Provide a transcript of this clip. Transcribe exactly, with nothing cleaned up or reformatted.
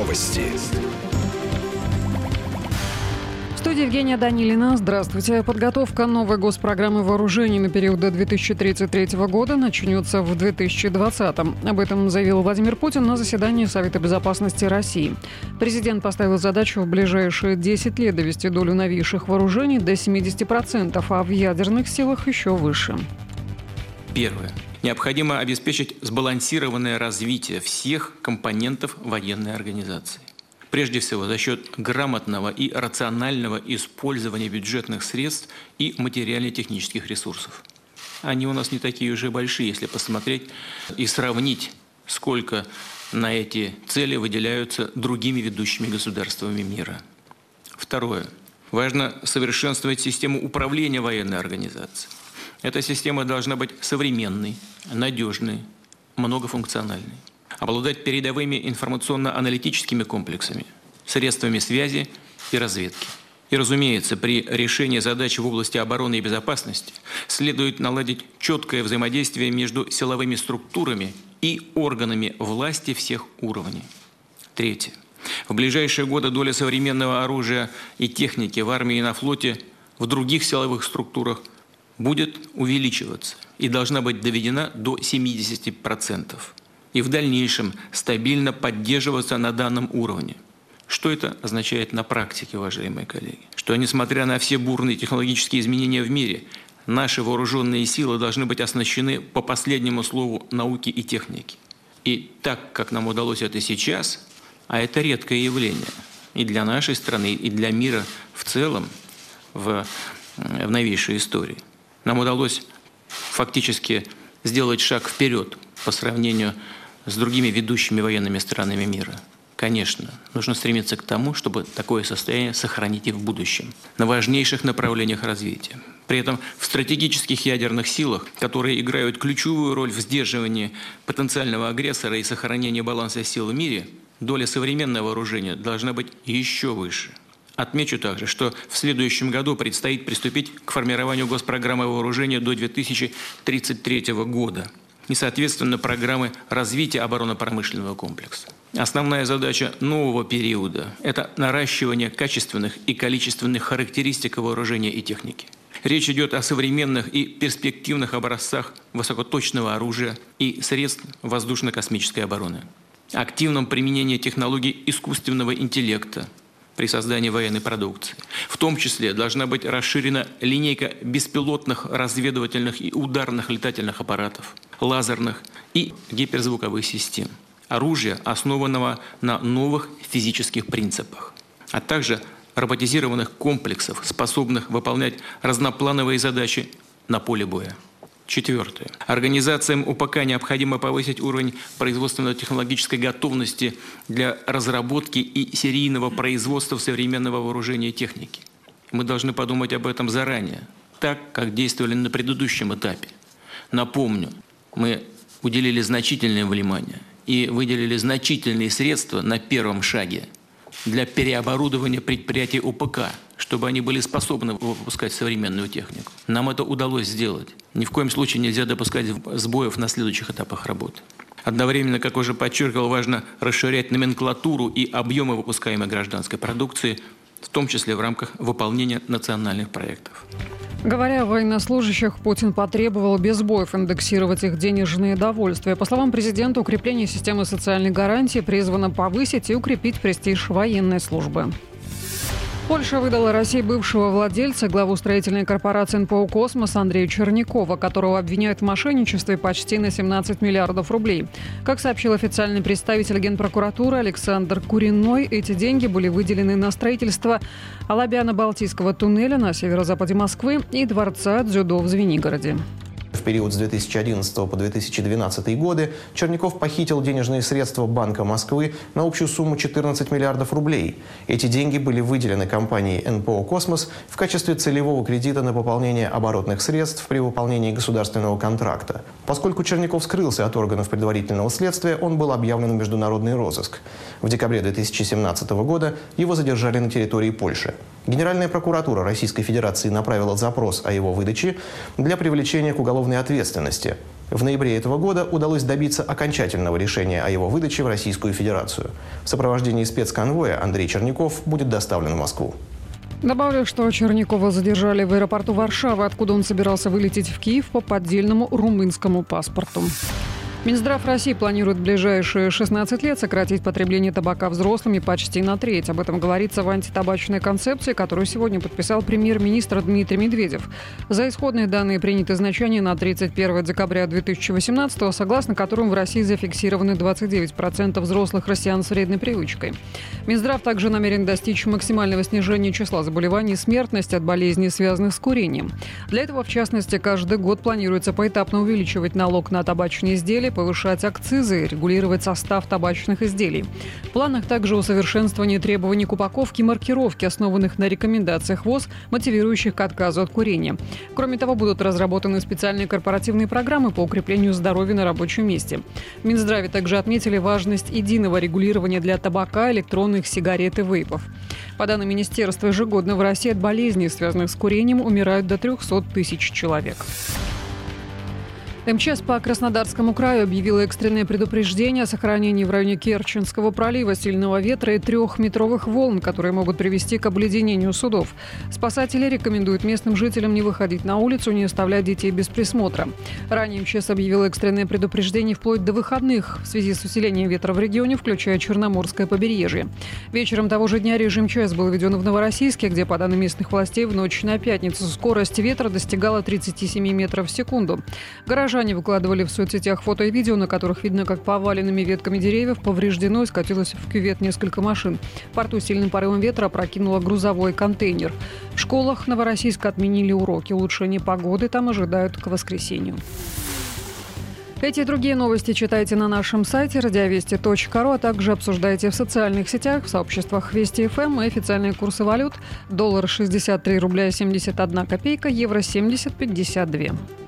Новости. В студии Евгения Данилина. Здравствуйте. Подготовка новой госпрограммы вооружений на период до две тысячи тридцать третьего года начнется в две тысячи двадцатом. Об этом заявил Владимир Путин на заседании Совета безопасности России. Президент поставил задачу в ближайшие десять лет довести долю новейших вооружений до семидесяти процентов, а в ядерных силах еще выше. Первое. Необходимо обеспечить сбалансированное развитие всех компонентов военной организации. Прежде всего, за счет грамотного и рационального использования бюджетных средств и материально-технических ресурсов. Они у нас не такие уже большие, если посмотреть и сравнить, сколько на эти цели выделяются другими ведущими государствами мира. Второе. Важно совершенствовать систему управления военной организацией. Эта система должна быть современной, надежной, многофункциональной. Обладать передовыми информационно-аналитическими комплексами, средствами связи и разведки. И, разумеется, при решении задач в области обороны и безопасности следует наладить четкое взаимодействие между силовыми структурами и органами власти всех уровней. Третье. В ближайшие годы доля современного оружия и техники в армии и на флоте, в других силовых структурах будет увеличиваться и должна быть доведена до семидесяти процентов. И в дальнейшем стабильно поддерживаться на данном уровне. Что это означает на практике, уважаемые коллеги? Что, несмотря на все бурные технологические изменения в мире, наши вооруженные силы должны быть оснащены по последнему слову науки и техники. И так, как нам удалось это сейчас, а это редкое явление и для нашей страны, и для мира в целом в, в новейшей истории, нам удалось фактически сделать шаг вперед по сравнению с другими ведущими военными странами мира. Конечно, нужно стремиться к тому, чтобы такое состояние сохранить и в будущем, на важнейших направлениях развития. При этом в стратегических ядерных силах, которые играют ключевую роль в сдерживании потенциального агрессора и сохранении баланса сил в мире, доля современного вооружения должна быть еще выше. Отмечу также, что в следующем году предстоит приступить к формированию госпрограммы вооружения до две тысячи тридцать третьего года и, соответственно, программы развития оборонно-промышленного комплекса. Основная задача нового периода – это наращивание качественных и количественных характеристик вооружения и техники. Речь идет о современных и перспективных образцах высокоточного оружия и средств воздушно-космической обороны, активном применении технологий искусственного интеллекта при создании военной продукции. В том числе должна быть расширена линейка беспилотных разведывательных и ударных летательных аппаратов, лазерных и гиперзвуковых систем, оружия, основанного на новых физических принципах, а также роботизированных комплексов, способных выполнять разноплановые задачи на поле боя. Четвертое. Организациям УПК необходимо повысить уровень производственно-технологической готовности для разработки и серийного производства современного вооружения и техники. Мы должны подумать об этом заранее, так, как действовали на предыдущем этапе. Напомню, мы уделили значительное внимание и выделили значительные средства на первом шаге для переоборудования предприятий УПК, чтобы они были способны выпускать современную технику. Нам это удалось сделать. Ни в коем случае нельзя допускать сбоев на следующих этапах работы. Одновременно, как уже подчеркивал, важно расширять номенклатуру и объемы выпускаемой гражданской продукции, в том числе в рамках выполнения национальных проектов. Говоря о военнослужащих, Путин потребовал без сбоев индексировать их денежные довольствия. По словам президента, укрепление системы социальной гарантии призвано повысить и укрепить престиж военной службы. Польша выдала России бывшего владельца, главу строительной корпорации эн пэ о «Космос» Андрея Черникова, которого обвиняют в мошенничестве почти на семнадцать миллиардов рублей. Как сообщил официальный представитель Генпрокуратуры Александр Куриной, эти деньги были выделены на строительство Алабяно-Балтийского туннеля на северо-западе Москвы и дворца дзюдо в Звенигороде. В период с две тысячи одиннадцатого по две тысячи двенадцатый годы Черников похитил денежные средства Банка Москвы на общую сумму четырнадцать миллиардов рублей. Эти деньги были выделены компанией эн пэ о «Космос» в качестве целевого кредита на пополнение оборотных средств при выполнении государственного контракта. Поскольку Черников скрылся от органов предварительного следствия, он был объявлен в международный розыск. В декабре две тысячи семнадцатого года его задержали на территории Польши. Генеральная прокуратура Российской Федерации направила запрос о его выдаче для привлечения к уголовной ответственности. В ноябре этого года удалось добиться окончательного решения о его выдаче в Российскую Федерацию. В сопровождении спецконвоя Андрей Черняков будет доставлен в Москву. Добавлю, что Чернякова задержали в аэропорту Варшавы, откуда он собирался вылететь в Киев по поддельному румынскому паспорту. Минздрав России планирует в ближайшие шестнадцать лет сократить потребление табака взрослыми почти на треть. Об этом говорится в антитабачной концепции, которую сегодня подписал премьер-министр Дмитрий Медведев. За исходные данные приняты значения на тридцать первое декабря две тысячи восемнадцатого, согласно которым в России зафиксированы двадцать девять процентов взрослых россиян с вредной привычкой. Минздрав также намерен достичь максимального снижения числа заболеваний и смертности от болезней, связанных с курением. Для этого, в частности, каждый год планируется поэтапно увеличивать налог на табачные изделия, повышать акцизы, регулировать состав табачных изделий. В планах также усовершенствование требований к упаковке и маркировке, основанных на рекомендациях ВОЗ, мотивирующих к отказу от курения. Кроме того, будут разработаны специальные корпоративные программы по укреплению здоровья на рабочем месте. В Минздраве также отметили важность единого регулирования для табака, электронных сигарет и вейпов. По данным министерства, ежегодно в России от болезней, связанных с курением, умирают до трехсот тысяч человек. МЧС по Краснодарскому краю объявила экстренное предупреждение о сохранении в районе Керченского пролива сильного ветра и трехметровых волн, которые могут привести к обледенению судов. Спасатели рекомендуют местным жителям не выходить на улицу, не оставлять детей без присмотра. Ранее МЧС объявила экстренное предупреждение вплоть до выходных в связи с усилением ветра в регионе, включая Черноморское побережье. Вечером того же дня режим ЧС был введен в Новороссийске, где, по данным местных властей, в ночь на пятницу скорость ветра достигала тридцати семи метров в секунду. Горожане Горожане выкладывали в соцсетях фото и видео, на которых видно, как поваленными ветками деревьев повреждено и скатилось в кювет несколько машин. В порту сильным порывом ветра опрокинуло грузовой контейнер. В школах Новороссийска отменили уроки. Улучшение погоды там ожидают к воскресенью. Эти и другие новости читайте на нашем сайте радиовести точка ру, а также обсуждайте в социальных сетях, в сообществах Вести ФМ и официальные курсы валют. Доллар шестьдесят три рубля семьдесят одна копейка, евро семьдесят пятьдесят два.